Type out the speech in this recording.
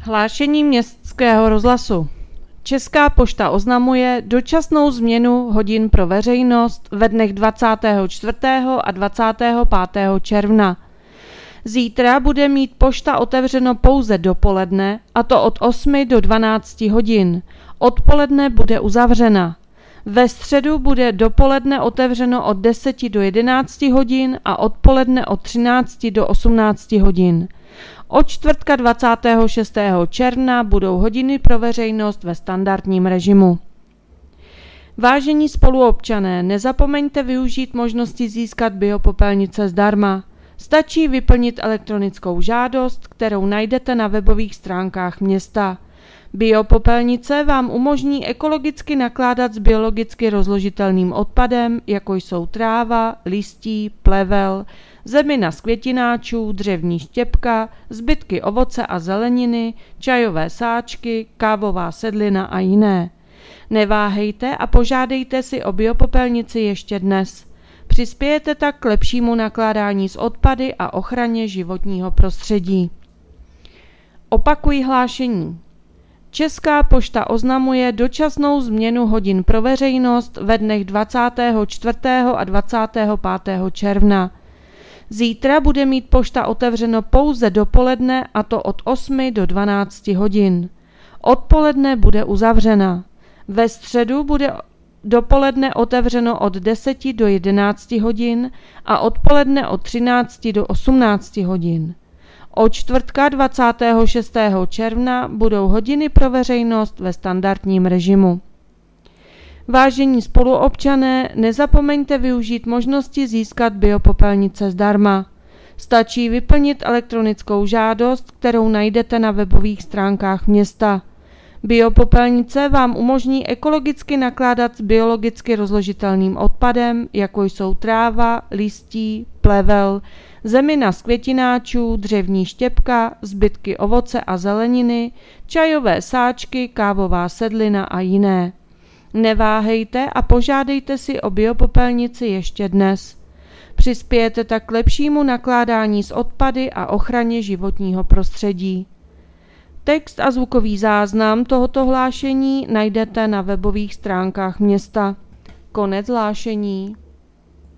Hlášení Městského rozhlasu. Česká pošta oznamuje dočasnou změnu hodin pro veřejnost ve dnech 24. a 25. června. Zítra bude mít pošta otevřeno pouze dopoledne, a to od 8 do 12 hodin. Odpoledne bude uzavřena. Ve středu bude dopoledne otevřeno od 10 do 11 hodin a odpoledne od 13 do 18 hodin. Od čtvrtka 26. června budou hodiny pro veřejnost ve standardním režimu. Vážení spoluobčané, nezapomeňte využít možnosti získat biopopelnice zdarma. Stačí vyplnit elektronickou žádost, kterou najdete na webových stránkách města. Biopopelnice vám umožní ekologicky nakládat s biologicky rozložitelným odpadem, jako jsou tráva, listí, plevel, zemina z květináčů, dřevní štěpka, zbytky ovoce a zeleniny, čajové sáčky, kávová sedlina a jiné. Neváhejte a požádejte si o biopopelnici ještě dnes. Přispějete tak k lepšímu nakládání s odpady a ochraně životního prostředí. Opakuji hlášení. Česká pošta oznamuje dočasnou změnu hodin pro veřejnost ve dnech 24. a 25. června. Zítra bude mít pošta otevřeno pouze dopoledne, a to od 8 do 12 hodin. Odpoledne bude uzavřena. Ve středu bude dopoledne otevřeno od 10 do 11 hodin a odpoledne od 13 do 18 hodin. Od čtvrtka 26. června budou hodiny pro veřejnost ve standardním režimu. Vážení spoluobčané, nezapomeňte využít možnosti získat biopopelnice zdarma. Stačí vyplnit elektronickou žádost, kterou najdete na webových stránkách města. Biopopelnice vám umožní ekologicky nakládat s biologicky rozložitelným odpadem, jako jsou tráva, listí, plevel, zemina z květináčů, dřevní štěpka, zbytky ovoce a zeleniny, čajové sáčky, kávová sedlina a jiné. Neváhejte a požádejte si o biopopelnici ještě dnes. Přispějete tak k lepšímu nakládání s odpady a ochraně životního prostředí. Text a zvukový záznam tohoto hlášení najdete na webových stránkách města. Konec hlášení.